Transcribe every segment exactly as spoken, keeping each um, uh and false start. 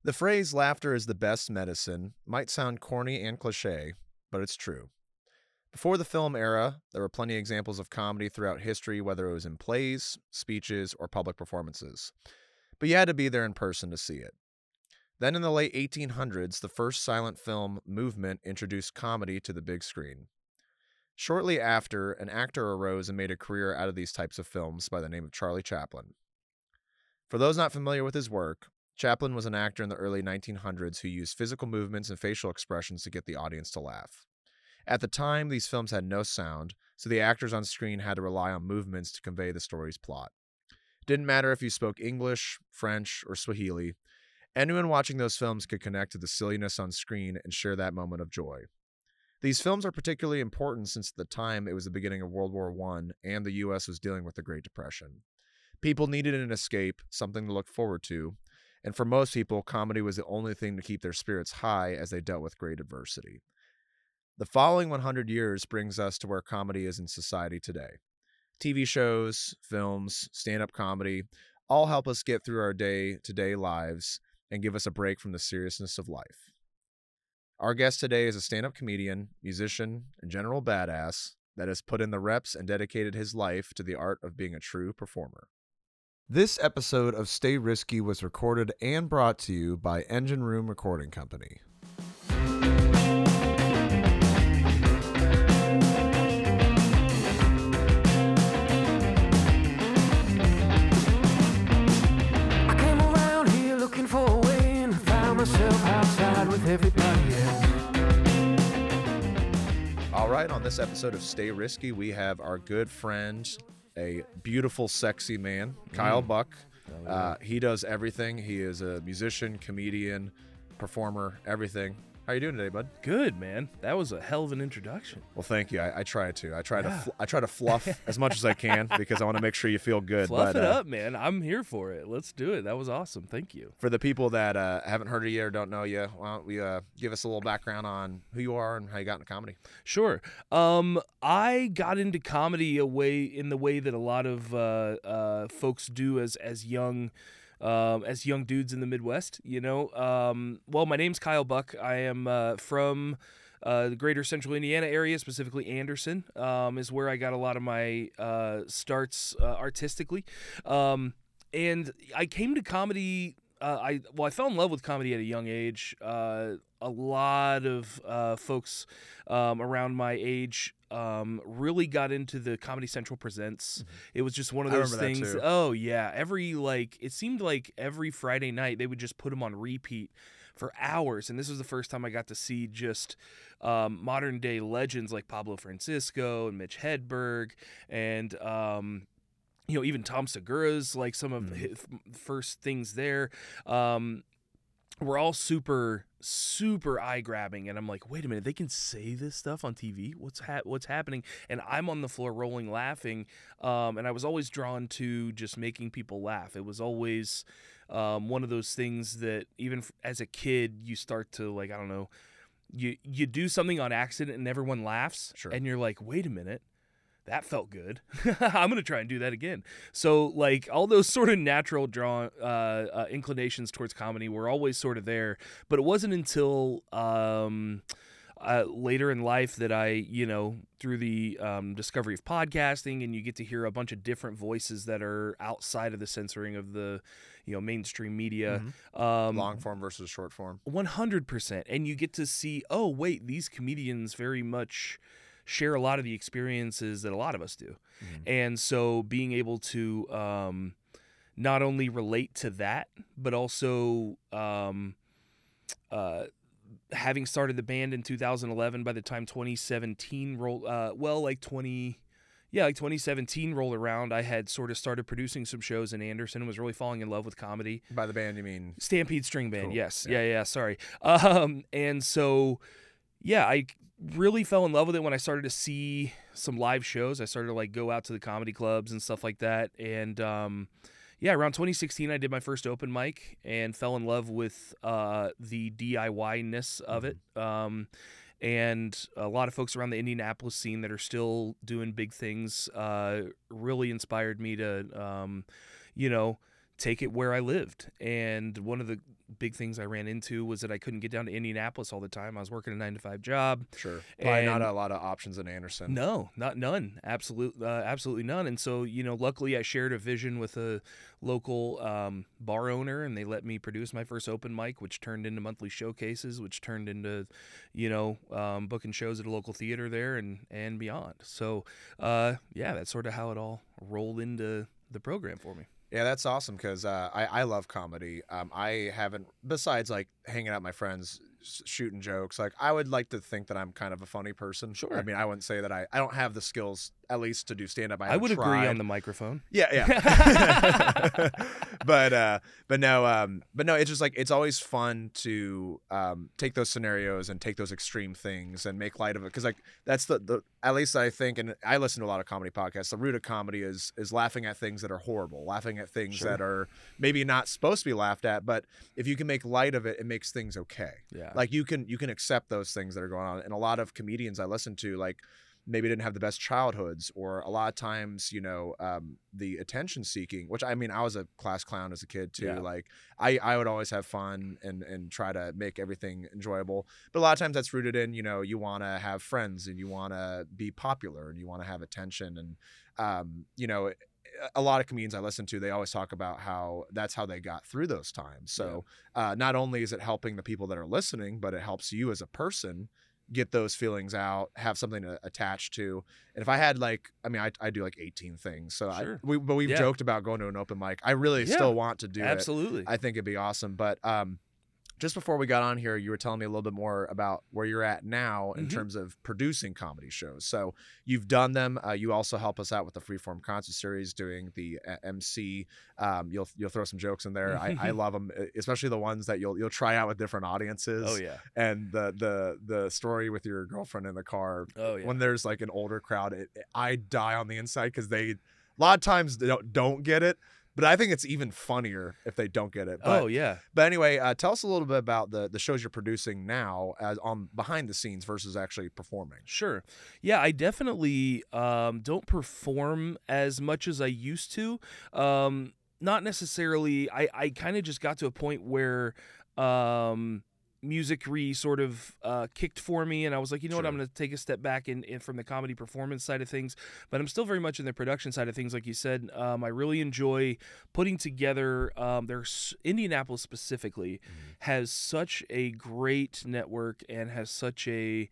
The phrase laughter is the best medicine might sound corny and cliche, but it's true. Before the film era, there were plenty of examples of comedy throughout history, whether it was in plays, speeches, or public performances. But you had to be there in person to see it. Then in the late eighteen hundreds, the first silent film movement introduced comedy to the big screen. Shortly after, an actor arose and made a career out of these types of films by the name of Charlie Chaplin. For those not familiar with his work, Chaplin was an actor in the early nineteen hundreds who used physical movements and facial expressions to get the audience to laugh. At the time, these films had no sound, so the actors on screen had to rely on movements to convey the story's plot. It didn't matter if you spoke English, French, or Swahili. Anyone watching those films could connect to the silliness on screen and share that moment of joy. These films are particularly important since at the time it was the beginning of World War One and the U S was dealing with the Great Depression. People needed an escape, something to look forward to, and for most people, comedy was the only thing to keep their spirits high as they dealt with great adversity. The following one hundred years brings us to where comedy is in society today. T V shows, films, stand-up comedy all help us get through our day-to-day lives and give us a break from the seriousness of life. Our guest today is a stand-up comedian, musician, and general badass that has put in the reps and dedicated his life to the art of being a true performer. This episode of Stay Risky was recorded and brought to you by Engine Room Recording Company. With everybody else. All right, on this episode of Stay Risky, we have our good friend, a beautiful, sexy man, Kyle mm. Buck. Oh, yeah. uh, he does everything. He is a musician, comedian, performer, everything. How you doing today, bud? Good, man. That was a hell of an introduction. Well, thank you. I, I try to. I try yeah. to. Fl- I try to fluff as much as I can because I want to make sure you feel good. Fluff but, it uh, up, man. I'm here for it. Let's do it. That was awesome. Thank you. For the people that uh, haven't heard of you or don't know you, why don't we uh, give us a little background on who you are and how you got into comedy? Sure. Um, I got into comedy a way in the way that a lot of uh, uh, folks do as as young. Um, as young dudes in the Midwest, you know. Um, well, my name's Kyle Buck. I am uh, from uh, the greater central Indiana area, specifically Anderson, um, is where I got a lot of my uh, starts uh, artistically. Um, and I came to comedy, uh, I well, I fell in love with comedy at a young age. Uh, a lot of uh, folks um, around my age Um, really got into the Comedy Central Presents. Mm-hmm. It was just one of those things. Oh yeah, every like it seemed like every Friday night they would just put them on repeat for hours. And this was the first time I got to see just um, modern day legends like Pablo Francisco and Mitch Hedberg and um, you know even Tom Segura's like some of mm-hmm. his first things there. Um, we're all super, super eye-grabbing, and I'm like, wait a minute, they can say this stuff on T V? What's ha- what's happening? And I'm on the floor rolling, laughing, um, and I was always drawn to just making people laugh. It was always um, one of those things that even f- as a kid, you start to, like, I don't know, you, you do something on accident and everyone laughs, sure. and you're like, wait a minute. That felt good. I'm going to try and do that again. So, like, all those sort of natural draw uh, uh, inclinations towards comedy were always sort of there. But it wasn't until um, uh, later in life that I, you know, through the um, discovery of podcasting, and you get to hear a bunch of different voices that are outside of the censoring of the, you know, mainstream media. Mm-hmm. Um, Long form versus short form. one hundred percent. And you get to see, oh, wait, these comedians very much share a lot of the experiences that a lot of us do. Mm-hmm. And so being able to um, not only relate to that, but also um, uh, having started the band in two thousand eleven, by the time twenty seventeen rolled, uh, well, like twenty, yeah, like twenty seventeen rolled around, I had sort of started producing some shows in Anderson and was really falling in love with comedy. By the band, you mean? Stampede String Band, cool. yes. Yeah. yeah, yeah, sorry. Um, and so, yeah, I really fell in love with it when I started to see some live shows. I started to like go out to the comedy clubs and stuff like that. And um, yeah, around twenty sixteen, I did my first open mic and fell in love with uh, the D I Y-ness of it. Um, and a lot of folks around the Indianapolis scene that are still doing big things uh, really inspired me to, um, you know, take it where I lived. And one of the big things I ran into was that I couldn't get down to Indianapolis all the time. I was working a nine to five job. Sure. Probably not And a lot of options in Anderson. no, not none. Absolute, uh, absolutely none. And so, you know, luckily I shared a vision with a local um, bar owner, and they let me produce my first open mic, which turned into monthly showcases, which turned into, you know, um, booking shows at a local theater there and, and beyond. So, uh, yeah, that's sort of how it all rolled into the program for me. Yeah, that's awesome because uh, I, I love comedy. Um, I haven't, besides like hanging out with my friends, sh- shooting jokes, like I would like to think that I'm kind of a funny person. Sure. I mean, I wouldn't say that I, I don't have the skills, at least to do stand-up. I, I would tried. agree on the microphone. Yeah, yeah. but uh, but no, um, but no, it's just like it's always fun to um, take those scenarios and take those extreme things and make light of it because like that's the, the at least I think, and I listen to a lot of comedy podcasts. The root of comedy is is laughing at things that are horrible, laughing at things Sure. that are maybe not supposed to be laughed at, but if you can make light of it, it makes things okay. Yeah. Like you can you can accept those things that are going on, and a lot of comedians I listen to like. Maybe didn't have the best childhoods, or a lot of times, you know, um, the attention seeking, which I mean, I was a class clown as a kid too. Yeah. Like I, I would always have fun and, and try to make everything enjoyable. But a lot of times that's rooted in, you know, you want to have friends and you want to be popular and you want to have attention. And, um, you know, a lot of comedians I listen to, they always talk about how that's how they got through those times. So uh, not only is it helping the people that are listening, but it helps you as a person get those feelings out, have something to attach to. And if I had like, I mean, I, I do like eighteen things. So Sure. I, we, but we've Yeah. joked about going to an open mic. I really Yeah. still want to do it. Absolutely. I think it'd be awesome. But um, just before we got on here, you were telling me a little bit more about where you're at now in Mhm. terms of producing comedy shows. So you've done them. Uh, you also help us out with the Freeform concert series, doing the uh, M C. Um, you'll you'll throw some jokes in there. I, I love them, especially the ones that you'll you'll try out with different audiences. Oh yeah. And the the the story with your girlfriend in the car, Oh yeah. when there's like an older crowd, it, I die on the inside because they a lot of times they don't, don't get it. But I think it's even funnier if they don't get it. But, oh yeah. but anyway, uh, tell us a little bit about the the shows you're producing now as on behind the scenes versus actually performing. Sure. Yeah, I definitely um, don't perform as much as I used to. Um, not necessarily. I, I kind of just got to a point where um, music re sort of uh, kicked for me, and I was like, you know what, Sure. I'm going to take a step back in, in from the comedy performance side of things, but I'm still very much in the production side of things, like you said. Um, I really enjoy putting together. Um, there's Indianapolis specifically has such a great network and has such a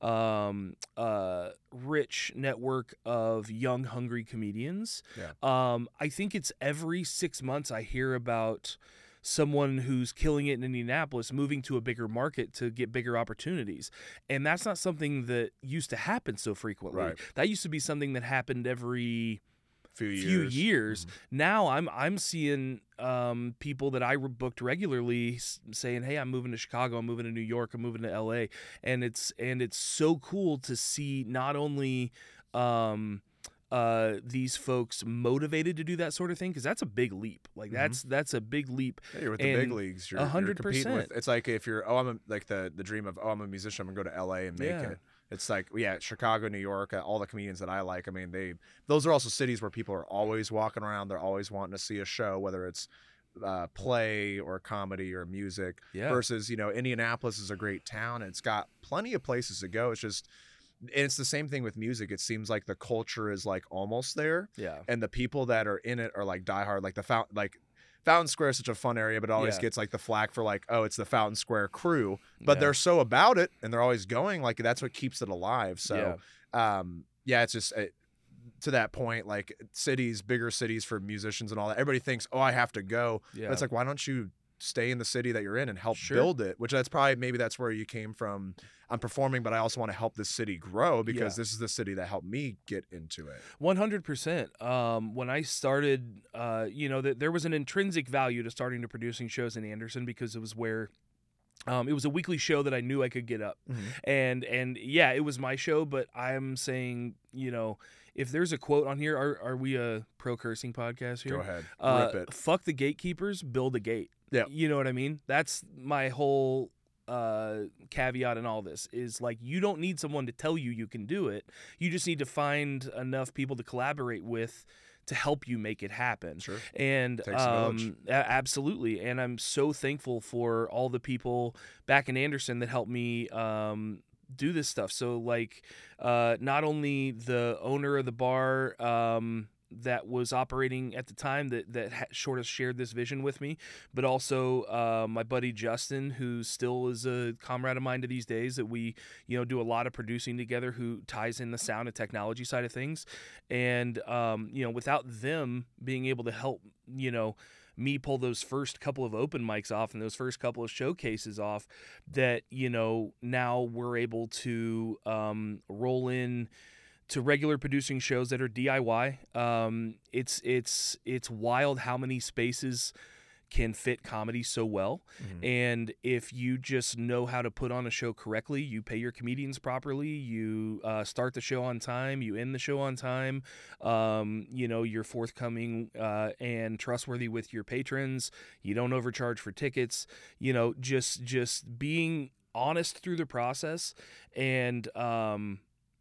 um uh rich network of young hungry comedians. Yeah. um I think it's every six months I hear about someone who's killing it in Indianapolis moving to a bigger market to get bigger opportunities, and that's not something that used to happen so frequently. Right. That used to be something that happened every Few years. few years. Mhm. Now I'm I'm seeing um, people that I re- booked regularly s- saying, "Hey, I'm moving to Chicago. I'm moving to New York. I'm moving to L A," and it's and it's so cool to see not only um, uh, these folks motivated to do that sort of thing, because that's a big leap. Like Mhm. that's that's a big leap. Yeah, you're with the big And leagues. You're, a you're hundred competing with. percent. It's like if you're oh I'm a, like the the dream of oh I'm a musician, I'm gonna go to L A and make Yeah. it. It's like yeah, Chicago, New York, uh, all the comedians that I like. I mean, they those are also cities where people are always walking around. They're always wanting to see a show, whether it's uh, play or comedy or music. Yeah. Versus you know Indianapolis is a great town. It's got plenty of places to go. It's just and it's the same thing with music. It seems like the culture is like almost there, Yeah. and the people that are in it are like diehard. Like the fountain, like Fountain Square is such a fun area, but it always Yeah. gets like the flack for like, oh, it's the Fountain Square crew. But Yeah. they're so about it, and they're always going. Like that's what keeps it alive. So, yeah, um, yeah it's just it, to that point. Like cities, bigger cities for musicians and all that. Everybody thinks, oh, I have to go. Yeah. But it's like, why don't you stay in the city that you're in and help Sure. build it? Which that's probably maybe that's where you came from. I'm performing, but I also want to help this city grow because Yeah. this is the city that helped me get into it. one hundred percent. Um, when I started, uh, you know, th- there was an intrinsic value to starting to producing shows in Anderson because it was where um, it was a weekly show that I knew I could get up. And and yeah, it was my show, but I'm saying, you know, if there's a quote on here, are are we a pro cursing podcast here? Go ahead, Uh, rip it. Fuck the gatekeepers, build a gate. Yeah. You know what I mean? That's my whole uh caveat in all this is like you don't need someone to tell you you can do it. You just need to find enough people to collaborate with to help you make it happen. Sure. And Takes a village. um, a- absolutely. And I'm so thankful for all the people back in Anderson that helped me um, do this stuff. So like, uh, not only the owner of the bar, um, that was operating at the time that that ha- sort of shared this vision with me, but also uh, my buddy Justin, who still is a comrade of mine to these days, that we you know do a lot of producing together, who ties in the sound and technology side of things. And um, you know without them being able to help you know me pull those first couple of open mics off and those first couple of showcases off, that you know now we're able to um, roll in to regular producing shows that are D I Y. Um, it's it's it's wild how many spaces can fit comedy so well. Mhm. And if you just know how to put on a show correctly, you pay your comedians properly, you uh, start the show on time, you end the show on time, um, you know, you're forthcoming uh, and trustworthy with your patrons, you don't overcharge for tickets, you know, just just being honest through the process, and um,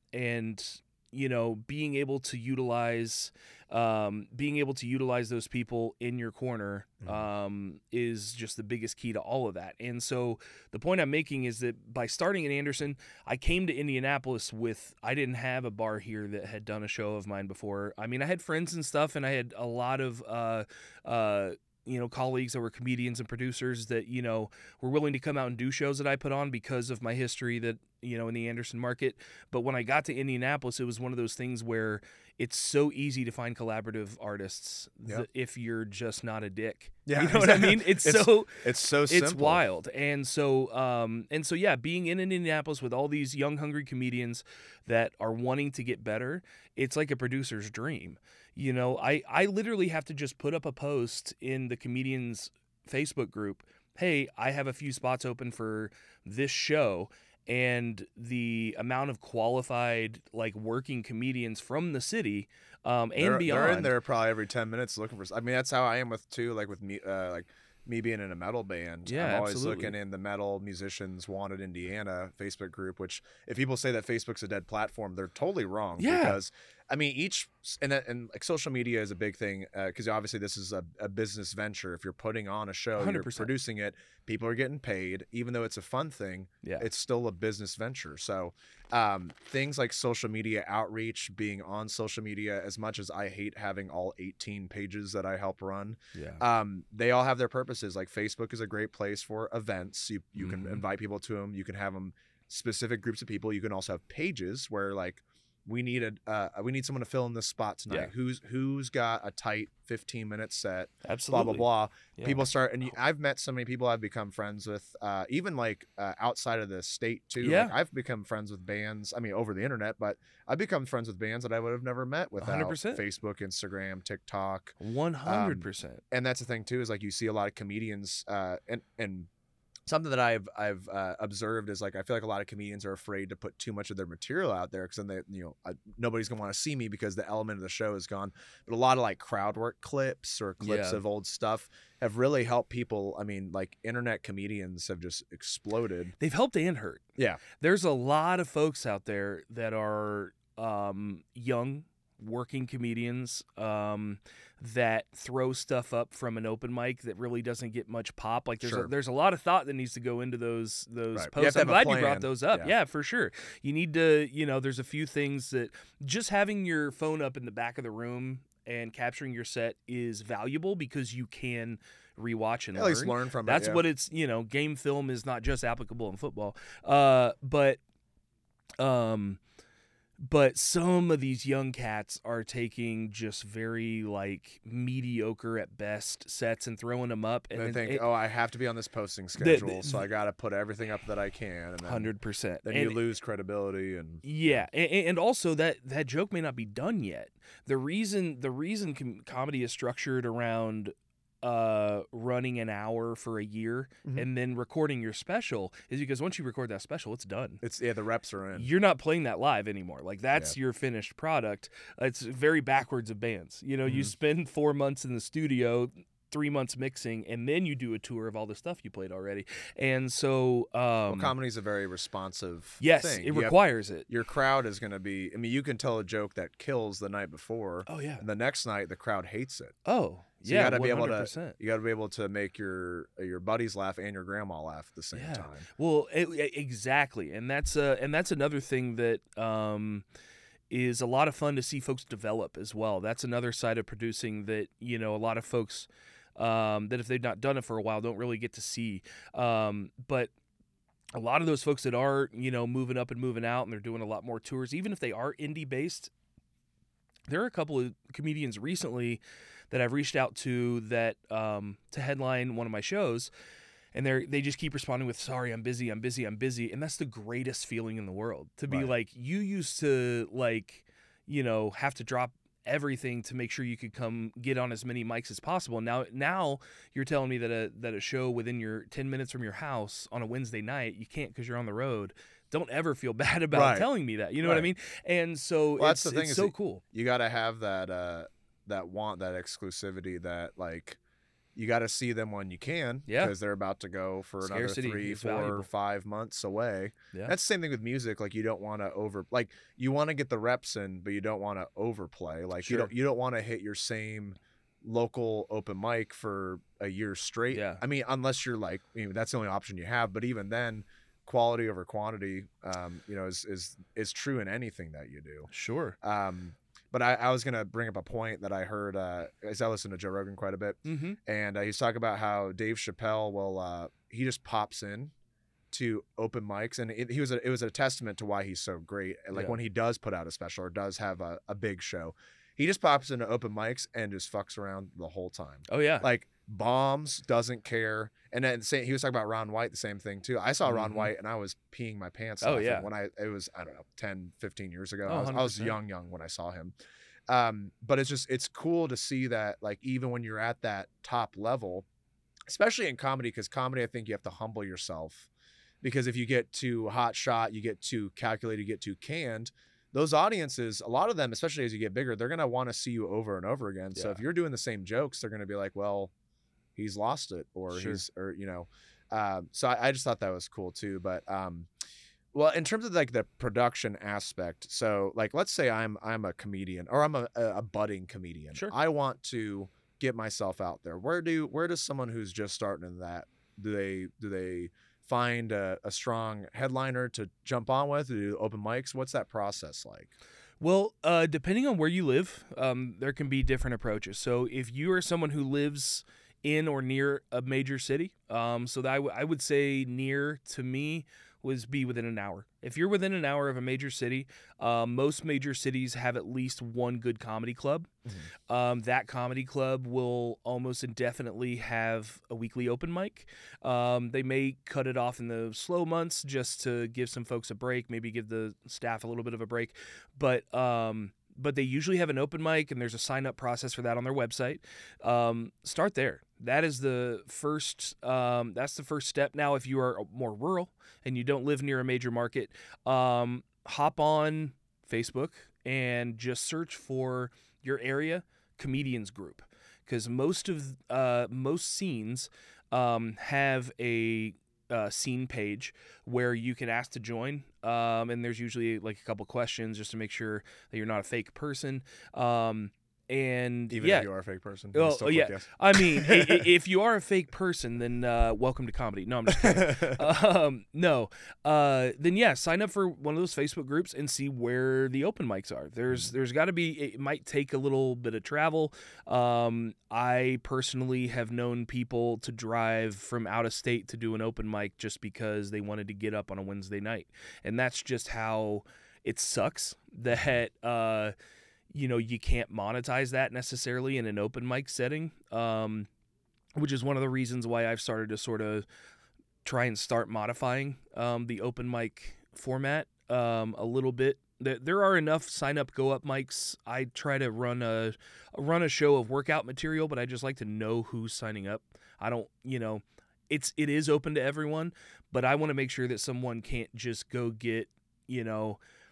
and you know being able to utilize um, being able to utilize those people in your corner Mhm. um, is just the biggest key to all of that. And so the point I'm making is that by starting in Anderson, I came to Indianapolis with, I didn't have a bar here that had done a show of mine before. I mean, I had friends and stuff, and I had a lot of uh, uh, you know, colleagues that were comedians and producers that, you know, were willing to come out and do shows that I put on because of my history that, you know, in the Anderson market. But when I got to Indianapolis, it was one of those things where it's so easy to find collaborative artists Yep. th- if you're just not a dick. Yeah, You know what I exactly. mean? It's, It's- so It's so simple. it's wild. And so um and so yeah, being in Indianapolis with all these young hungry comedians that are wanting to get better, it's like a producer's dream. You know, I I literally have to just put up a post in the comedians Facebook group, "Hey, I have a few spots open for this show." And the amount of qualified like working comedians from the city um and they're, beyond, They're in there probably every ten minutes looking for. I mean, that's how I am with too. Like with me, uh, like me being in a metal band. Yeah, I'm always absolutely. looking in the Metal Musicians Wanted Indiana Facebook group. Which, if people say that Facebook's a dead platform, they're totally wrong. Yeah. Because I mean, each and that, and like social media is a big thing because obviously this is a, a business venture. If you're putting on a show, one hundred you're percent. producing it. People are getting paid, even though it's a fun thing. Yeah. It's still a business venture. So um, things like social media outreach, being on social media, as much as I hate having all eighteen pages that I help run, Yeah. um, they all have their purposes. Like Facebook is a great place for events. You you Mhm. can invite people to them. You can have them specific groups of people. You can also have pages where like we need a uh, we need someone to fill in this spot tonight. Yeah. Who's who's got a tight fifteen minute set? Absolutely. Blah blah blah. Yeah. People start, and you, I've met so many people I've become friends with, uh, even like uh, outside of the state too. Yeah. Like, I've become friends with bands. I mean, over the internet, but I've become friends with bands that I would have never met without one hundred percent. Facebook, Instagram, TikTok. one hundred percent. And that's the thing too, is like you see a lot of comedians, uh, and and something that I've I've uh, observed is like I feel like a lot of comedians are afraid to put too much of their material out there because then they you know I, nobody's gonna want to see me because the element of the show is gone. But a lot of like crowd work clips or clips Yeah. of old stuff have really helped people. I mean, like internet comedians have just exploded. They've helped and hurt. Yeah. There's a lot of folks out there that are um, young, working comedians um, that throw stuff up from an open mic that really doesn't get much pop. Like there's Sure. a, there's a lot of thought that needs to go into those those Right. You have posts. to I'm have a glad you brought plan. those up. Yeah. Yeah. for sure. You need to, you know, there's a few things that just having your phone up in the back of the room and capturing your set is valuable because you can rewatch and At learn. least learn from That's it. yeah. what it's, you know, game film is not just applicable in football. Uh, but, um, but some of these young cats are taking just very like mediocre at best sets and throwing them up. And And they then think, it- oh, I have to be on this posting the- schedule, so I got to put everything up that I can. And then, one hundred percent. then and, you lose credibility. And Yeah, and, and also that that joke may not be done yet. The reason the reason com- comedy is structured around uh running an hour for a year Mhm. and then recording your special is because once you record that special, it's done. it's yeah, the reps are in. You're not playing that live anymore. Like that's your finished product. It's very backwards of bands. You know, you Mhm. spend four months in the studio three months mixing, and then you do a tour of all the stuff you played already. And so, um, well, comedy's a very responsive yes, thing. it You have- requires it. your crowd is going to be, I mean, you can tell a joke that kills the night before, Oh yeah. and the next night the crowd hates it. Oh So yeah. you got to be one able hundred to, percent. you got to be able to make your your buddies laugh and your grandma laugh at the same Yeah. time. Well, it, it- exactly, and that's uh, and that's another thing that um, is a lot of fun to see folks develop as well. That's another side of producing that, you know, a lot of folks um, that if they've not done it for a while don't really get to see. Um, but a lot of those folks that are, you know, moving up and moving out, and they're doing a lot more tours, even if they are indie based. There are a couple of comedians recently that I've reached out to that um, to headline one of my shows. And they they just keep responding with, sorry, I'm busy, I'm busy, I'm busy. And that's the greatest feeling in the world. To be Right. like, you used to, like, you know, have to drop everything to make sure you could come get on as many mics as possible. Now now you're telling me that a that a show within your ten minutes from your house on a Wednesday night, you can't because you're on the road. Don't ever feel bad about Right. telling me that. You know what I Right. mean? And so Well, it's, that's the thing it's is so that cool. You got to have that uh, that want, that exclusivity, that like you got to see them when you can, Yeah. because they're about to go for Scarcity another three, is four, valuable. five months away. Yeah. That's the same thing with music. Like you don't want to over, like you want to get the reps in, but you don't want to overplay. Like you Sure. don't you don't want to hit your same local open mic for a year straight. Yeah. I mean, unless you're like, I mean, that's the only option you have. But even then, quality over quantity, um, you know, is is is true in anything that you do. Sure. Um, but I, I was gonna bring up a point that I heard. Uh, as I listen to Joe Rogan quite a bit, Mm-hmm. and uh, he's talking about how Dave Chappelle will uh, he just pops in to open mics, and it, he was a, it was a testament to why he's so great. Like Yeah. when he does put out a special or does have a, a big show, he just pops into open mics and just fucks around the whole time. Oh yeah. Like bombs, doesn't care. And then say, he was talking about Ron White, the same thing too. I saw Ron Mhm. White and I was peeing my pants Oh, off yeah. when I it was I don't know ten, fifteen years ago. Oh, I, was, I was one hundred percent. young young when I saw him. Um, but it's just it's cool to see that, like, even when you're at that top level, especially in comedy, because comedy, I think you have to humble yourself, because if you get too hot shot, you get too calculated, you get too canned, those audiences, a lot of them, especially as you get bigger, they're going to want to see you over and over again. So Yeah. if you're doing the same jokes, they're going to be like, well, he's lost it, or Sure. he's, or, you know, um, so I, I just thought that was cool too. But, um, well, in terms of like the production aspect, so like, let's say I'm, I'm a comedian, or I'm a, a budding comedian. Sure. I want to get myself out there. Where do, where does someone who's just starting in that, do they, do they find a, a strong headliner to jump on with, do open mics? What's that process like? Well, uh, depending on where you live, um, there can be different approaches. So if you are someone who lives in or near a major city, um, so that I, w- I would say near to me was be within an hour. If you're within an hour of a major city, um, most major cities have at least one good comedy club. Um, that comedy club will almost indefinitely have a weekly open mic. Um, they may cut it off in the slow months just to give some folks a break, maybe give the staff a little bit of a break. But um, but they usually have an open mic, and there's a sign up process for that on their website. Um, start there. That is the first. Um, that's the first step. Now, if you are more rural and you don't live near a major market, um, hop on Facebook and just search for your area comedians group, because most of uh, most scenes um, have a uh, scene page where you can ask to join, um, and there's usually like a couple questions just to make sure that you're not a fake person. Um, and Even yeah, if you are a fake person. you Oh, still oh, click yeah. yes. I mean, i- i- if you are a fake person, then uh, welcome to comedy. No, I'm just kidding. um, no, uh, then yeah, sign up for one of those Facebook groups and see where the open mics are. There's there's got to be. It might take a little bit of travel. Um, I personally have known people to drive from out of state to do an open mic just because they wanted to get up on a Wednesday night, and that's just how it sucks that. Uh, you know, you can't monetize that necessarily in an open mic setting, um, which is one of the reasons why I've started to sort of try and start modifying um, the open mic format um, a little bit. There there are enough sign up, go up mics. I try to run a run a show of workout material, but I just like to know who's signing up. I don't, you know, it's it is open to everyone, but I want to make sure that someone can't just go get, you know,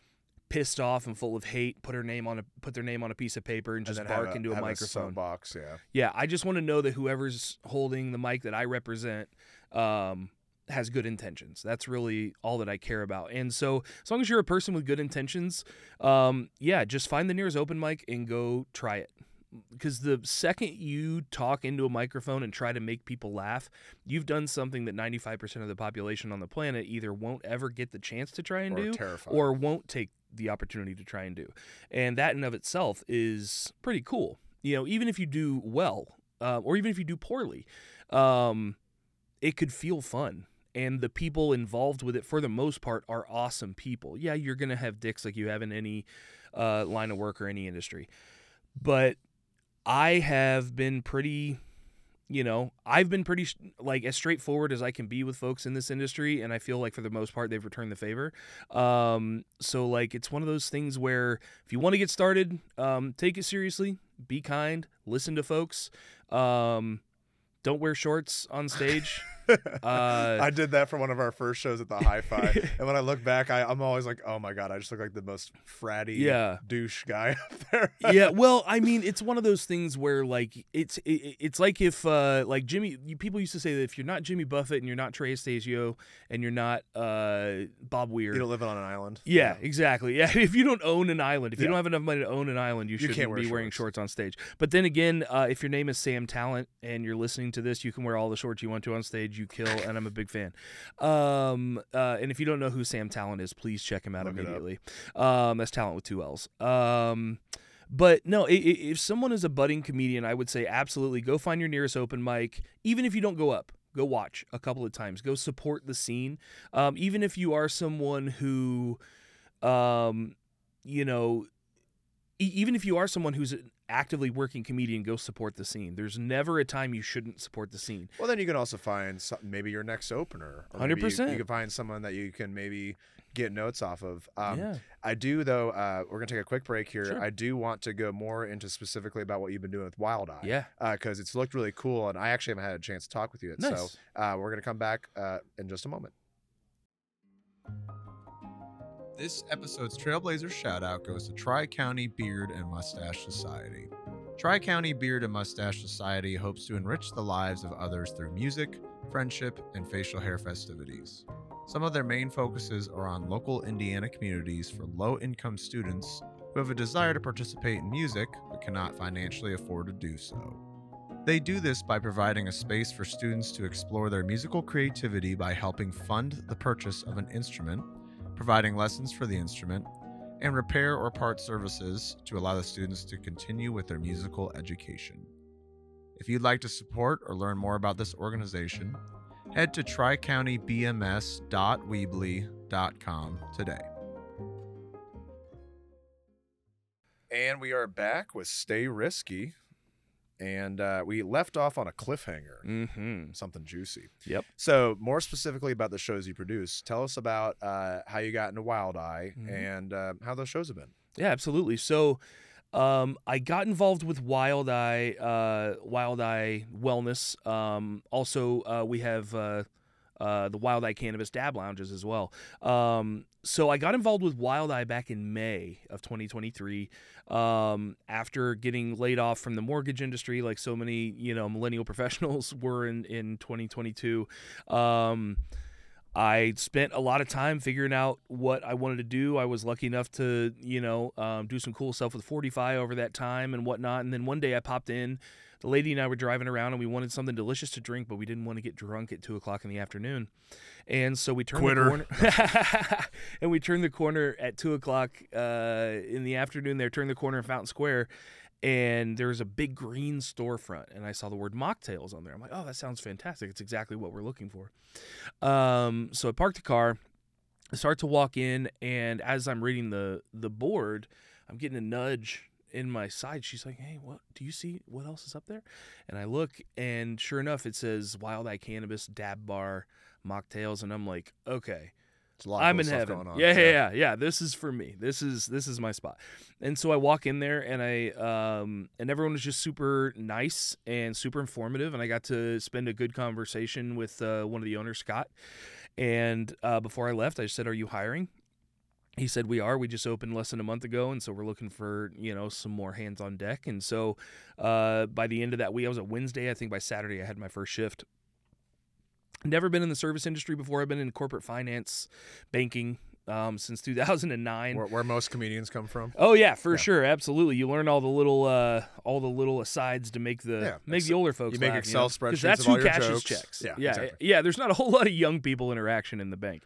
pissed off and full of hate put her name on a put their name on a piece of paper and just and then have bark a, into a have microphone. A box, yeah. Yeah, I just want to know that whoever's holding the mic that I represent um, has good intentions. That's really all that I care about. And so, as long as you're a person with good intentions, um, yeah, just find the nearest open mic and go try it. Because the second you talk into a microphone and try to make people laugh, you've done something that ninety-five percent of the population on the planet either won't ever get the chance to try and Or do terrified. or won't take the opportunity to try and do. And that in of itself is pretty cool. You know, even if you do well uh, or even if you do poorly, um, it could feel fun. And the people involved with it, for the most part, are awesome people. Yeah, you're going to have dicks like you have in any uh, line of work or any industry. But I have been pretty, you know, I've been pretty, like, as straightforward as I can be with folks in this industry, and I feel like for the most part they've returned the favor. Um, so, like, it's one of those things where if you want to get started, um, take it seriously, be kind, listen to folks, um, don't wear shorts on stage. Uh, I did that for one of our first shows at the Hi-Fi, and when I look back, I, I'm always like, "Oh my god, I just look like the most fratty yeah. douche guy up there." Yeah, well, I mean, it's one of those things where, like, it's it, it's like if, uh, like Jimmy, people used to say that if you're not Jimmy Buffett and you're not Trey Anastasio and you're not uh, Bob Weir, You don't live on an island. yeah, yeah, exactly. Yeah, if you don't own an island, if you Yeah. don't have enough money to own an island, you, You shouldn't can't wear be wearing shorts. shorts on stage. But then again, uh, if your name is Sam Talent and you're listening to this, you can wear all the shorts you want to on stage. You kill, and I'm a big fan. Um, uh, and if you don't know who Sam Talent is, please check him out Look it up. immediately. Um, that's Talent with two L's. Um, but no, i- i- if someone is a budding comedian, I would say absolutely go find your nearest open mic. Even if you don't go up, go watch a couple of times. Go support the scene. Um, even if you are someone who, um, you know, e- even if you are someone who's an actively working comedian, go support the scene. There's never a time you shouldn't support the scene. Well, then you can also find some, maybe your next opener. Or maybe you- one hundred percent. You, can find someone that you can maybe get notes off of. Um, Yeah. I do, though, uh, we're going to take a quick break here. Sure. I do want to go more into specifically about what you've been doing with Wild Eye. Yeah. Because it's looked really cool, and I actually haven't had a chance to talk with you yet. Nice. So uh, we're going to come back uh, in just a moment. This episode's Trailblazer shout out goes to Tri-County Beard and Mustache Society. Tri-County Beard and Mustache Society hopes to enrich the lives of others through music, friendship, and facial hair festivities. Some of their main focuses are on local Indiana communities for low-income students who have a desire to participate in music but cannot financially afford to do so. They do this by providing a space for students to explore their musical creativity by helping fund the purchase of an instrument, providing lessons for the instrument, and repair or part services to allow the students to continue with their musical education. If you'd like to support or learn more about this organization, head to tri county b m s dot weebly dot com today. And we are back with Stay Risky. And uh, we left off on a cliffhanger, Mm-hmm. something juicy. Yep. So more specifically about the shows you produce, tell us about uh, how you got into Wild Eye Mhm. and uh, how those shows have been. Yeah, absolutely. So, um, I got involved with Wild Eye, uh, Wild Eye Wellness. Um, also, uh, we have uh, uh, the Wild Eye Cannabis Dab Lounges as well. Um, so I got involved with Wild Eye back in May of twenty twenty-three. Um, after getting laid off from the mortgage industry, like so many, you know, millennial professionals were in in twenty twenty-two. Um, I spent a lot of time figuring out what I wanted to do. I was lucky enough to, you know, um, do some cool stuff with forty-five over that time and whatnot. And then one day I popped in. The lady and I were driving around, and we wanted something delicious to drink, but we didn't want to get drunk at two o'clock in the afternoon. And so we turned Quitter. the corner, and we turned the corner at two o'clock uh, in the afternoon. There, turned the corner in Fountain Square, and there was a big green storefront, and I saw the word mocktails on there. I'm like, oh, that sounds fantastic. It's exactly what we're looking for. Um, so I parked the car, I start to walk in, and as I'm reading the the board, I'm getting a nudge in my side. She's like, hey, what do you see? What else is up there? And I look, and sure enough, it says Wild Eye Cannabis, Dab Bar, Mocktails, and I'm like, okay. It's a lot of I'm cool in stuff heaven. going on. Yeah, yeah, yeah, yeah. This is for me. This is this is my spot. And so I walk in there, and I um and everyone was just super nice and super informative, and I got to spend a good conversation with uh, one of the owners, Scott. And uh, before I left, I said, "Are you hiring?" He said, we are. We just opened less than a month ago, and so we're looking for, you know, some more hands on deck. And so uh, by the end of that week, I was at Wednesday. I think by Saturday I had my first shift. Never been in the service industry before. I've been in corporate finance, banking um, since two thousand nine. Where, where most comedians come from. Oh yeah, for Yeah. sure, absolutely. You learn all the little, uh, all the little asides to make the Yeah, make ex- the older folks you make laugh, Excel know? spreadsheets 'Cause that's of all who your cashes jokes. checks. Yeah, yeah, exactly. yeah. There's not a whole lot of young people interaction in the bank,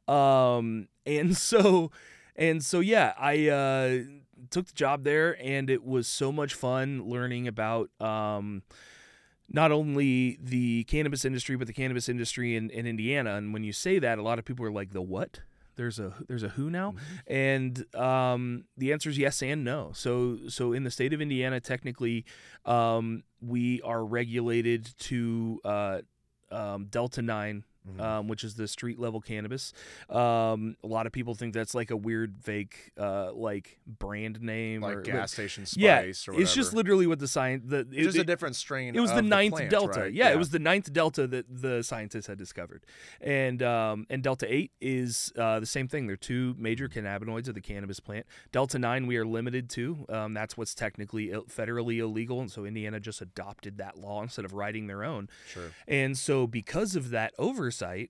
um, and so and so yeah, I uh, took the job there, and it was so much fun learning about. Um, not only the cannabis industry, but the cannabis industry in, in Indiana. And when you say that, a lot of people are like, the what? There's a there's a who now? Mm-hmm. And um, the answer is yes and no. So so in the state of Indiana, technically, um, we are regulated to uh, um, Delta nine. Mhm. Um, which is the street level cannabis. Um, a lot of people think that's like a weird fake uh, like brand name, Like or gas station spice yeah, or whatever. it's just literally what the science. The it, It's just it- a different strain. it was of the ninth plant, delta. right? Yeah, it was the ninth delta that the scientists had discovered. And um, and delta eight is uh, the same thing. They're two major cannabinoids of the cannabis plant. Delta nine we are limited to. Um, that's what's technically Ill- federally illegal, and so Indiana just adopted that law instead of writing their own. Sure. And so because of that oversight,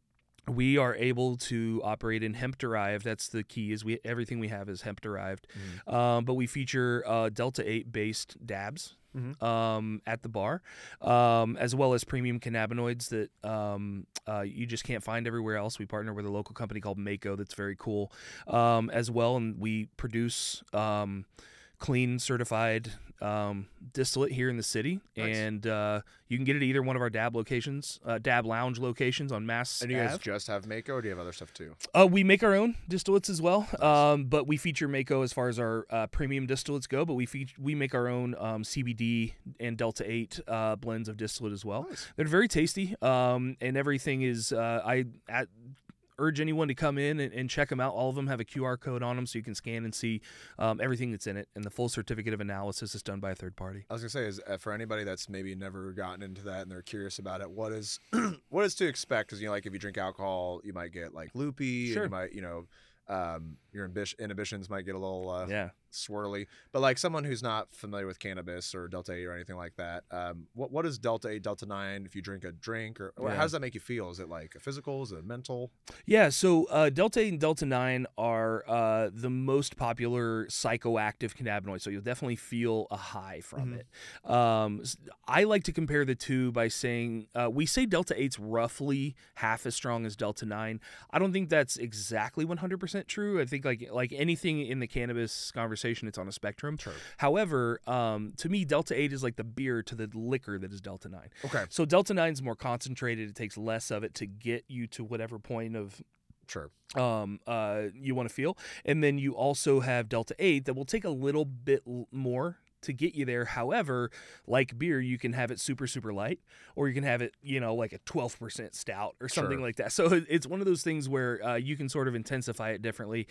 we are able to operate in hemp derived. That's the key. Is we everything we have is hemp derived, Mhm. um, but we feature uh, delta eight based dabs Mhm. um, at the bar, um, as well as premium cannabinoids that um, uh, you just can't find everywhere else. We partner with a local company called Mako that's very cool um, as well, and we produce um, clean certified um, distillate here in the city. Nice. And uh, you can get it at either one of our Dab locations, uh, Dab Lounge locations on Mass And you guys Ave. just have Mako, or do you have other stuff too? Uh, we make our own distillates as well, Nice. um, but we feature Mako as far as our uh, premium distillates go. But we feature, we make our own um, C B D and Delta eight uh, blends of distillate as well. Nice. They're very tasty, um, and everything is. Uh, I at, urge anyone to come in and, and check them out. All of them have a Q R code on them, so you can scan and see um, everything that's in it. And the full certificate of analysis is done by a third party. I was gonna say is uh, for anybody that's maybe never gotten into that and they're curious about it, what is what is to expect? Because you know, like if you drink alcohol, you might get like loopy, Sure. and you might, you know, um, your inhibis- inhibitions might get a little uh, Yeah. swirly. But like someone who's not familiar with cannabis or Delta eight or anything like that, um, what what is Delta eight, Delta nine? If you drink a drink, or, or Yeah. how does that make you feel? Is it like a physical? Is it mental? Yeah, so uh, Delta eight and Delta nine are uh, the most popular psychoactive cannabinoids, so you'll definitely feel a high from Mhm. it. Um, s- I like to compare the two by saying uh, we say Delta eight's roughly half as strong as Delta nine. I don't think that's exactly one hundred percent true. I think like like anything in the cannabis conversation, it's on a spectrum. Sure. However, um, to me, Delta eight is like the beer to the liquor that is Delta nine. Okay. So Delta nine is more concentrated. It takes less of it to get you to whatever point of Sure. um, uh, you want to feel. And then you also have Delta eight that will take a little bit l- more to get you there. However, like beer, you can have it super, super light, or you can have it, you know, like a twelve percent stout or something Sure. like that. So it- it's one of those things where uh, you can sort of intensify it differently.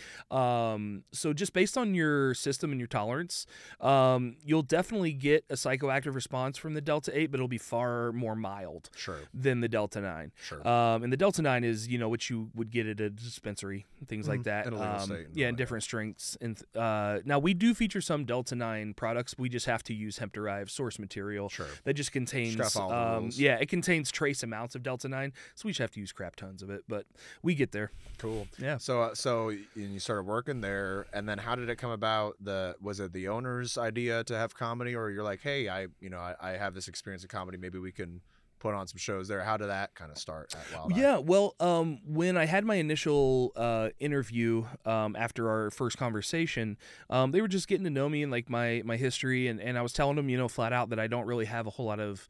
Um, so just based on your system and your tolerance, um, you'll definitely get a psychoactive response from the Delta eight, but it'll be far more mild Sure. than the Delta nine. Sure. Um, and the Delta nine is, you know, what you would get at a dispensary, things Mhm. like that. In a legal Um, state and yeah, all in that, different strengths. And th- uh, now we do feature some Delta nine products. We just have to use hemp derived source material Sure. that just contains, gotta follow the um, rules. yeah, it contains trace amounts of Delta nine. So we just have to use crap tons of it, but we get there. Cool. Yeah. So, uh, so y- you started working there, and then how did it come about? The was it the owner's idea to have comedy, or you're like, hey, I, you know, I, I have this experience in comedy. Maybe we can put on some shows there. How did that kind of start at Wild Eye? Yeah, well, um, when I had my initial uh, interview um, after our first conversation, um, they were just getting to know me and like my my history, and, and I was telling them, you know, flat out that I don't really have a whole lot of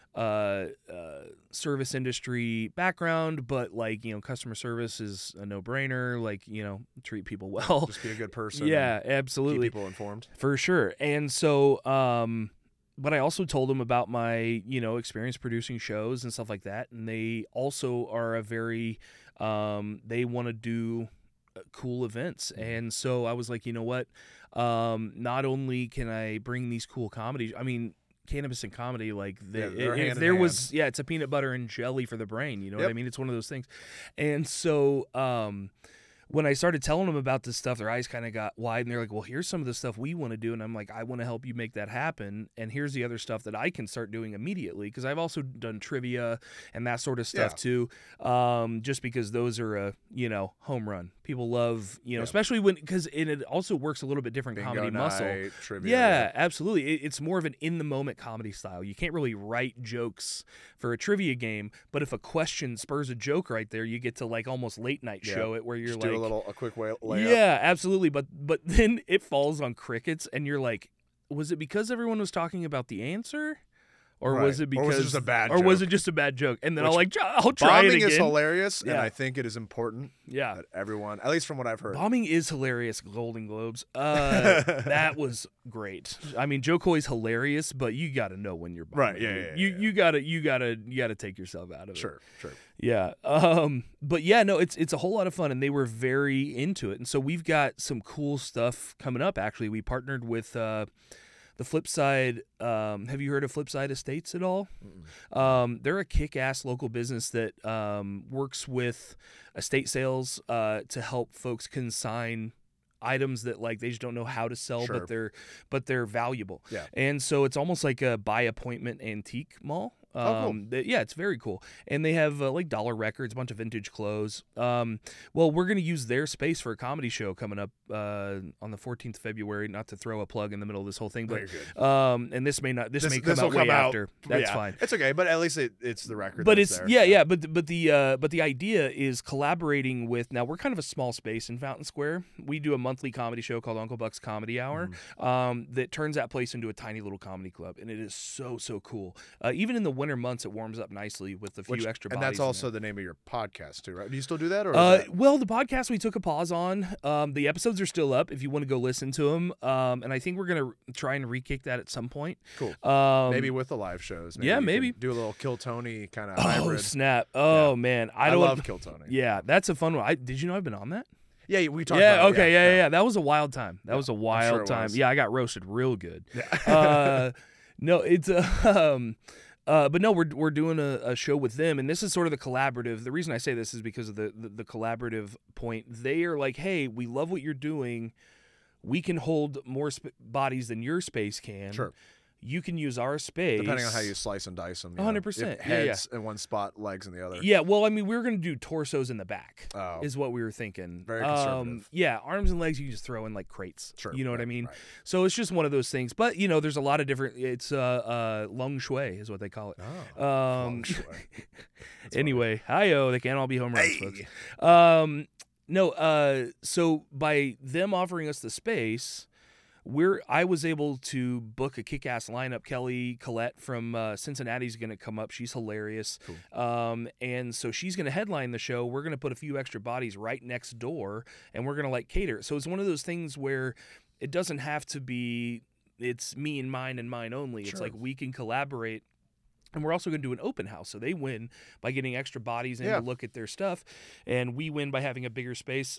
uh, uh, service industry background, but like, you know, customer service is a no brainer. Like, you know, treat people well. Just be a good person. Yeah, and absolutely. Keep people informed. For sure. And so, um, but I also told them about my, you know, experience producing shows and stuff like that. And they also are a very, um, they want to do uh, cool events. And so I was like, you know what? Um, not only can I bring these cool comedies, I mean, cannabis and comedy, like they, Yeah, they're if hand in there hand. was, yeah, it's a peanut butter and jelly for the brain. You know what I Yep. mean? It's one of those things. And so, um, when I started telling them about this stuff, their eyes kind of got wide, and they're like, well, here's some of the stuff we want to do. And I'm like, I want to help you make that happen. And here's the other stuff that I can start doing immediately, because I've also done trivia and that sort of stuff Yeah. too, um, just because those are a, you know, home run. People love, you know, Yeah. especially when, because it also works a little bit different Bingo comedy night, muscle. trivia. Yeah, absolutely. It, it's more of an in-the-moment comedy style. You can't really write jokes for a trivia game, but if a question spurs a joke right there, you get to like almost late night Yeah. show it where you're Just like, do a little, a quick way layup. yeah, absolutely. But but then it falls on crickets, and you're like, was it because everyone was talking about the answer? Or Right. was it because Or was it just a bad or was joke? it just a bad joke? And then Which I'll like I'll try Bombing it again. is hilarious, and Yeah. I think it is important Yeah. that everyone, at least from what I've heard. Bombing is hilarious, Golden Globes. Uh, that was great. I mean, Joe Coy's hilarious, but you got to know when you're bombing. Right, yeah, dude. yeah, You yeah. you got to you got to you got to take yourself out of it. Sure, sure. Yeah. Um but yeah, no, it's it's a whole lot of fun, and they were very into it. And so we've got some cool stuff coming up. Actually, we partnered with uh the Flipside. Um, have you heard of Flipside Estates at all? Um, they're a kick-ass local business that um, works with estate sales uh, to help folks consign items that like they just don't know how to sell, Sure. but they're but they're valuable. Yeah. And so it's almost like a by appointment antique mall. Um, Oh, cool. that- yeah, it's very cool. And they have uh, like dollar records, a bunch of vintage clothes. Um, well, we're going to use their space for a comedy show coming up uh, on the fourteenth of February. Not to throw a plug in the middle of this whole thing, No, but you're good. um, and this may not this, may come this'll out way out- after. That's yeah. fine. It's okay, but at least it, it's the record. But that's it's there. yeah, yeah. But but the uh, but the idea is collaborating with. Now we're kind of a small space in Fountain Square. We do a monthly comedy show called Uncle Buck's Comedy Hour, Mm-hmm. um, that turns that place into a tiny little comedy club, and it is so so cool. Uh, even in the winter months, it warms up nicely with a few Which- extra. and bodies that's in also there. the name of your podcast too, right? Do you still do that, or is Uh, that- well, the podcast we took a pause on. Um, the episodes are still up if you want to go listen to them. Um, and I think we're gonna try and re-kick that at some point. cool? Um, Maybe with the live shows. yeah, you can maybe. do a little Kill Tony kind of Oh hybrid. snap! Oh Yeah. man, I I, don't. love Kill Tony. Yeah, that's a fun one. I, did you know I've been on that? yeah, we talked. Yeah. about Okay. it. Yeah, yeah. Yeah. That was a wild time. That was a wild sure it time. was. Yeah, I got roasted real good. Yeah. uh, no, it's uh, um, uh, but no, we're we're doing a, a show with them, and this is sort of the collaborative. The reason I say this is because of the the, the collaborative point. They are like, hey, we love what you're doing. We can hold more sp- bodies than your space can. Sure. You can use our space. Depending on how you slice and dice them. one hundred percent. Yeah, yeah. Heads in one spot, legs in the other. Yeah, well, I mean, we were going to do torsos in the back, Oh. is what we were thinking. Very Um, conservative. yeah, arms and legs you can just throw in like crates. Sure. You know what I right, mean? right. So it's just one of those things. But, you know, there's a lot of different, it's uh, uh, lung shui is what they call it. Oh. Um, Long shui. That's anyway, hi-yo, they can't all be home runs, Hey. folks. Um, no, uh, so by them offering us the space, we're I was able to book a kick-ass lineup. Kelly Collette from uh, Cincinnati is going to come up. She's hilarious. Cool. Um, and so she's going to headline the show. We're going to put a few extra bodies right next door, and we're going to like cater. So it's one of those things where it doesn't have to be it's me and mine and mine only. It's Sure. like we can collaborate. And we're also going to do an open house. So they win by getting extra bodies in Yeah. to look at their stuff. And we win by having a bigger space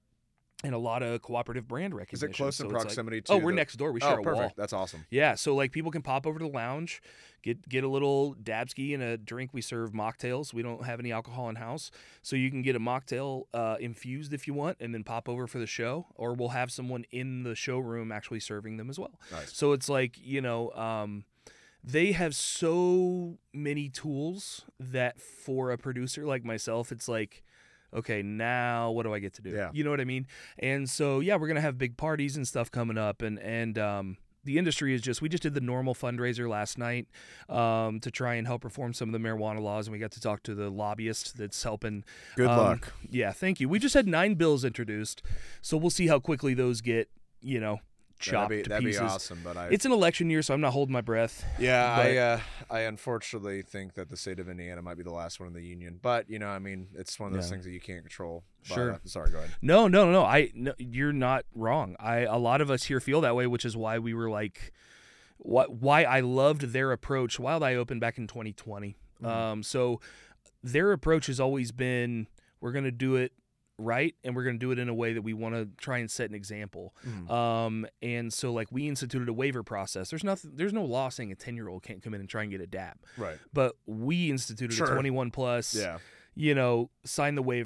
and a lot of cooperative brand Is recognition. it close in So it's like- proximity to? oh, we're the- next door. We Oh, share a perfect. wall. That's awesome. Yeah, so like people can pop over to the lounge, get get a little dabski and a drink. We serve mocktails. We don't have any alcohol in house, so you can get a mocktail uh, infused if you want, and then pop over for the show. Or we'll have someone in the showroom actually serving them as well. Nice. So it's like you know, um, they have so many tools that for a producer like myself, it's like. Okay, now what do I get to do? Yeah. You know what I mean? And so yeah, we're gonna have big parties and stuff coming up, and and um, the industry is just we just did the normal fundraiser last night um, to try and help reform some of the marijuana laws, and we got to talk to the lobbyist that's helping. Good um, luck. Yeah, thank you. We just had nine bills introduced, so we'll see how quickly those get you know chopped that'd be, to that'd pieces. be awesome. But I, It's an election year, so I'm not holding my breath. yeah, but- I, uh, I unfortunately think that the state of Indiana might be the last one in the union. But you know, I mean, it's one of those Yeah. things that you can't control. But, Sure. uh, sorry, go ahead. No, no, no, no. I no, you're not wrong. I a lot of us here feel that way, which is why we were like, what? Why I loved their approach. Wild Eye opened back in twenty twenty. Mhm. Um, so their approach has always been, we're gonna do it right, and we're gonna do it in a way that we want to try and set an example. Mhm. Um, and so like we instituted a waiver process. There's nothing. There's no law saying a ten year old can't come in and try and get a dab, Right. but we instituted Sure. a twenty-one plus. Yeah. You know, sign the waiver.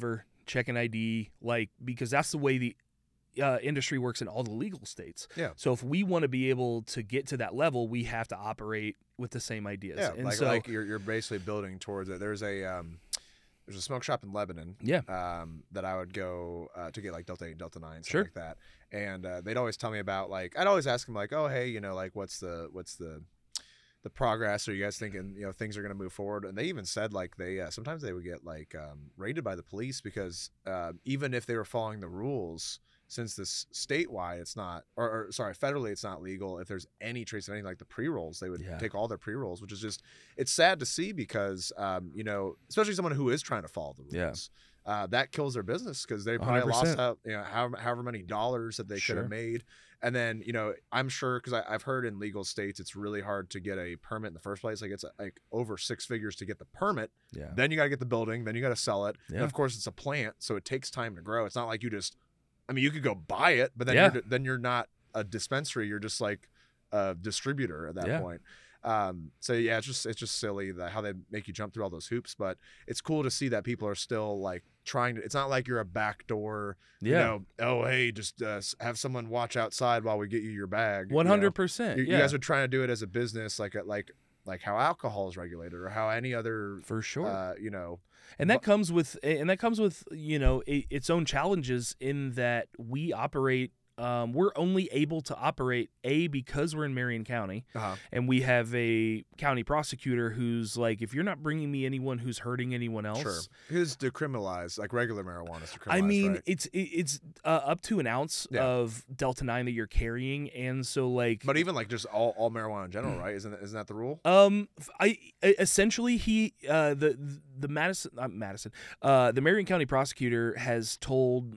check an I D, like because that's the way the uh, industry works in all the legal states. Yeah. So if we want to be able to get to that level, we have to operate with the same ideas. Yeah, and like so, like you're you're basically building towards it. There's a um, there's a smoke shop in Lebanon. Yeah. Um, that I would go uh, to get like Delta eight, Delta nine, stuff Sure. like that. And uh, they'd always tell me about like I'd always ask them like, oh hey, you know, like what's the what's the the progress? Are you guys thinking you know things are going to move forward? And they even said like they uh, sometimes they would get like um, raided by the police because uh, even if they were following the rules, since this statewide it's not or, or sorry federally it's not legal, if there's any trace of anything like the pre-rolls, they would Yeah. take all their pre-rolls, which is just it's sad to see because um, you know especially someone who is trying to follow the rules. Yeah. Uh, that kills their business because they probably one hundred percent. lost out, you know, however, however many dollars that they could Sure. have made. And then, you know, I'm sure because I've heard in legal states, it's really hard to get a permit in the first place. Like it's like over six figures to get the permit. Yeah. Then you got to get the building. Then you got to sell it. Yeah. And of course, it's a plant. So it takes time to grow. It's not like you just, I mean, you could go buy it, but then, Yeah. you're, then you're not a dispensary. You're just like a distributor at that Yeah. point. Um, so yeah, it's just, it's just silly that how they make you jump through all those hoops, but it's cool to see that people are still like trying to, it's not like you're a backdoor, Yeah. you know, oh, hey, just uh, have someone watch outside while we get you your bag. One you know? hundred percent. You, Yeah. you guys are trying to do it as a business, like, a, like, like how alcohol is regulated or how any other, For sure. uh, you know, And that comes with, and that comes with, you know, a, its own challenges in that we operate. Um, we're only able to operate a because we're in Marion County, uh-huh. and we have a county prosecutor who's like, if you're not bringing me anyone who's hurting anyone else, Sure. Who's decriminalized, like regular marijuana is decriminalized, I mean, right? it's it, it's uh, up to an ounce Yeah. of Delta nine that you're carrying, and so like, But even like just all, all marijuana in general, right? Isn't isn't that the rule? Um, I essentially he uh the the Madison not Madison uh the Marion County prosecutor has told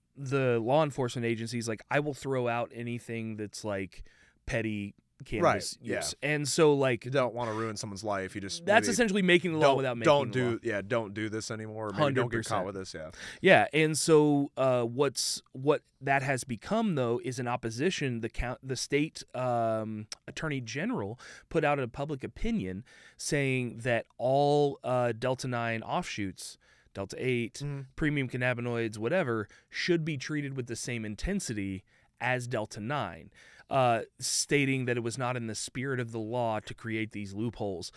the law enforcement agencies like I will throw out anything that's like petty cannabis Right, yeah. use, and so like You don't want to ruin someone's life. You just that's maybe essentially making the law don't, without making don't the law. do yeah don't do this anymore. Or maybe don't get caught one hundred percent. with this. Yeah. Yeah, and so uh, what's what that has become though is an opposition. The count, the state um, attorney general put out a public opinion saying that all uh, Delta nine offshoots, Delta eight, Mhm. premium cannabinoids, whatever, should be treated with the same intensity as Delta nine, uh, stating that it was not in the spirit of the law to create these loopholes,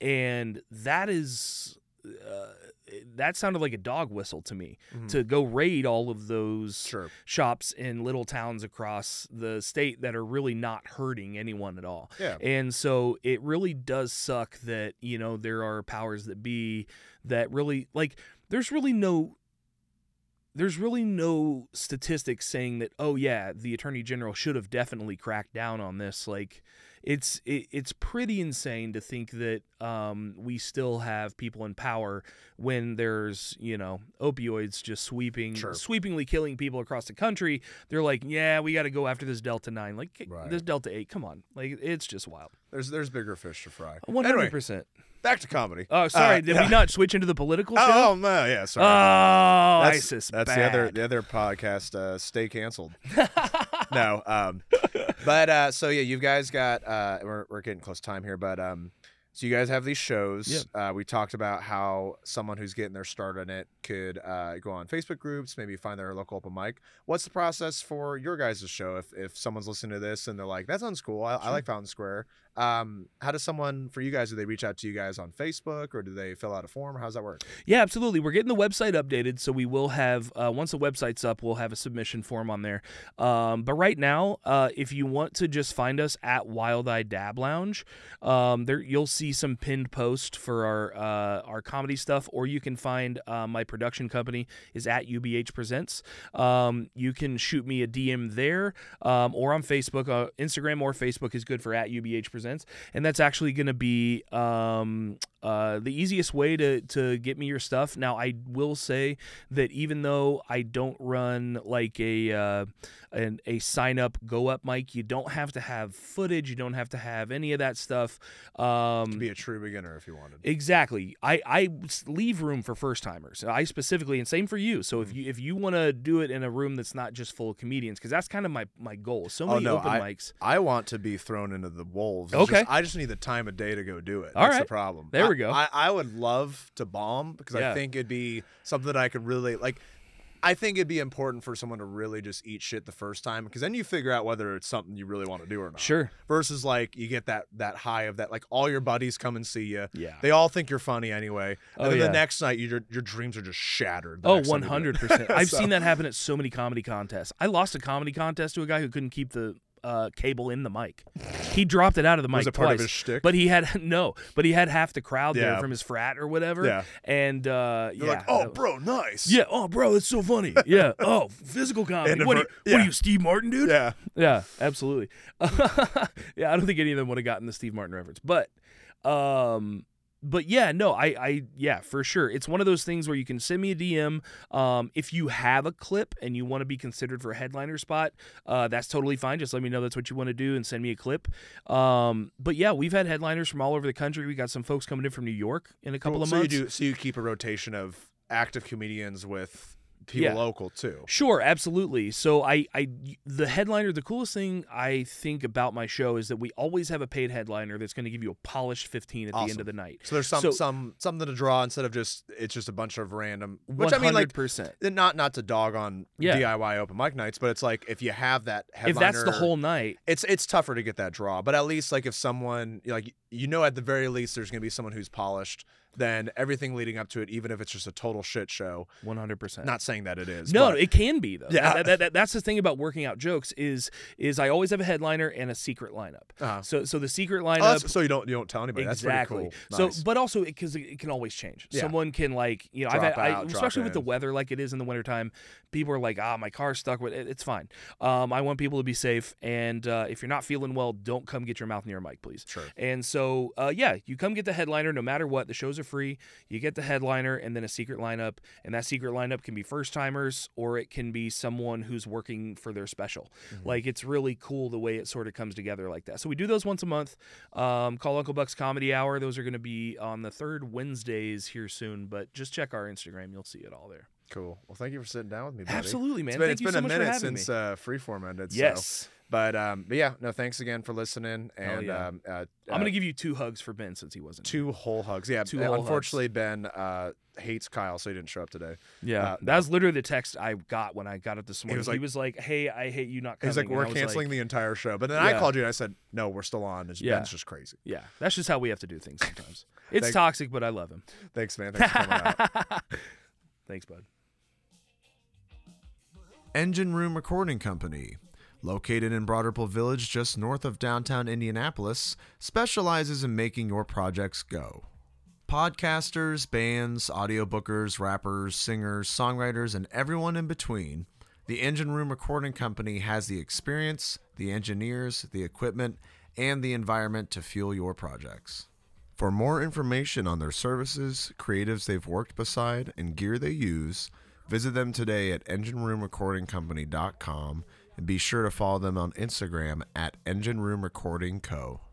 and that is. Uh, that sounded like a dog whistle to me Mhm. to go raid all of those Sure. shops in little towns across the state that are really not hurting anyone at all. Yeah. And so it really does suck that, you know, there are powers that be that really like there's really no there's really no statistics saying that, oh yeah, the attorney general should have definitely cracked down on this. Like it's it, it's pretty insane to think that um, we still have people in power when there's, you know, opioids just sweeping Sure. sweepingly killing people across the country. They're like, yeah, we got to go after this Delta nine, like Right. this Delta eight. Come on, like it's just wild. There's there's bigger fish to fry. One hundred Anyway, percent. back to comedy. Oh, sorry, Uh, did yeah. we not switch into the political show? Oh no, yeah, sorry. Oh, that's, ISIS. That's bad. the other the other podcast. Uh, stay canceled. no, um, but uh, so yeah, you guys got. Uh, we're we're getting close to time here, but um, so you guys have these shows. Uh, we talked about how someone who's getting their start on it could uh, go on Facebook groups, maybe find their local open mic. What's the process for your guys' show? If if someone's listening to this and they're like, "That sounds cool. I, I like Fountain Square." Um, how does someone for you guys? Do they reach out to you guys on Facebook or do they fill out a form? Or how does that work? Yeah, absolutely. We're getting the website updated, so we will have uh, once the website's up, we'll have a submission form on there. Um, but right now, uh, if you want to just find us at Wild Eye Dab Lounge, um, there you'll see some pinned post for our uh, our comedy stuff, or you can find uh, my production company is at U B H Presents. Um, you can shoot me a D M there, um, or on Facebook. Uh, Instagram or Facebook is good for at U B H Presents. And that's actually going to be um, uh, the easiest way to, to get me your stuff. Now, I will say that even though I don't run like a uh, an, a sign up, go up mic, you don't have to have footage. You don't have to have any of that stuff. Um, To be a true beginner if you wanted. Exactly. I, I leave room for first timers. I specifically, and same for you. So if you if you want to do it in a room that's not just full of comedians, because that's kind of my, my goal. So many oh, no, open I, mics. I want to be thrown into the wolves. It's Okay. just- I just need the time of day to go do it. All That's right. the problem. There we go. I, I would love to bomb because Yeah. I think it'd be something that I could really like. I think it'd be important for someone to really just eat shit the first time because then you figure out whether it's something you really want to do or not. Sure. Versus like you get that that high of that, like all your buddies come and see you. Yeah. They all think you're funny anyway. And Oh, then yeah. the next night, your your dreams are just shattered. the Oh, next time you do it. one hundred percent. I've So- seen that happen at so many comedy contests. I lost a comedy contest to a guy who couldn't keep the uh, cable in the mic. He dropped it out of the mic Was it part twice. of his shtick? But he had no, but he had half the crowd there Yeah. from his frat or whatever. Yeah. And uh, You're yeah, like, oh, that- bro, nice. yeah, oh, bro, it's so funny. Yeah, oh, physical comedy. And a What, are you, ver- what are yeah. you, Steve Martin, dude? Yeah. Yeah, absolutely. Yeah, I don't think any of them would have gotten the Steve Martin reference, but, um, but yeah, no, I, I, yeah, for sure. It's one of those things where you can send me a D M. Um, if you have a clip and you want to be considered for a headliner spot, uh, that's totally fine. Just let me know that's what you want to do and send me a clip. Um, but yeah, we've had headliners from all over the country. We got some folks coming in from New York in a couple Cool. of so months. you do. So you keep a rotation of active comedians with people Yeah. local too. Sure, absolutely. So I, I, the headliner, the coolest thing I think about my show is that we always have a paid headliner that's going to give you a polished fifteen at the end Awesome. of the night. So there's some So- some something to draw instead of just it's just a bunch of random. One Which I mean, like percent. not not to dog on Yeah. D I Y open mic nights, but it's like if you have that headliner, If that's the whole night, it's it's tougher to get that draw. But at least like if someone like you know at the very least there's gonna be someone who's polished, then everything leading up to it, even if it's just a total shit show. one hundred percent. Not saying that it is. No, but it can be though. Yeah. That- that- that- that's the thing about working out jokes is is I always have a headliner and a secret lineup. Uh-huh. So so the secret Oh, lineup. that's- so you don't you don't tell anybody. Exactly. That's pretty cool. So, Nice. but also because it, it can always change. Yeah. Someone can like, you know, I've Drop had, I, out, drop especially with the in. weather like it is in the wintertime, people are like, ah, my car's stuck with it. It's fine. Um, I want people to be safe. And uh, if you're not feeling well, don't come get your mouth near a mic, please. Sure. And so, uh, yeah, you come get the headliner no matter what. The shows are free. You get the headliner and then a secret lineup. And that secret lineup can be first timers or it can be someone who's working for their special. Mm-hmm. Like, it's really cool the way it sort of comes together like that. So we do those once a month. Um, call Uncle Buck's Comedy Hour. Those are going to be on the third Wednesdays here soon. But just check our Instagram. You'll see it all there. Cool. Well, thank you for sitting down with me, buddy. Absolutely, man. It's been, Thank it's you been so a much for minute having since me. uh, Freeform ended. So. Yes. But um, but yeah, no, thanks again for listening. Oh, And yeah. um, uh, I'm going to give you two hugs for Ben since he wasn't here. two whole hugs. Yeah, Two uh, whole unfortunately, Ben uh, hates Kyle, so he didn't show up today. Yeah, Uh, that was literally the text I got when I got it this morning. He was was like- like, "Hey, I hate you not coming." He's like, And we're I was canceling like, the entire show. But then I Yeah. called you and I said, no, we're still on. It's, Yeah. Ben's just crazy. Yeah, that's just how we have to do things sometimes. It's Thank- toxic, but I love him. Thanks, man. Thanks for coming out. Thanks, bud. Engine Room Recording Company, located in Broad Ripple Village just north of downtown Indianapolis, specializes in making your projects go. Podcasters, bands, audiobookers, rappers, singers, songwriters, and everyone in between, the Engine Room Recording Company has the experience, the engineers, the equipment, and the environment to fuel your projects. For more information on their services, creatives they've worked beside, and gear they use, visit them today at engine room recording company dot com and be sure to follow them on Instagram at Engine Room Recording Co.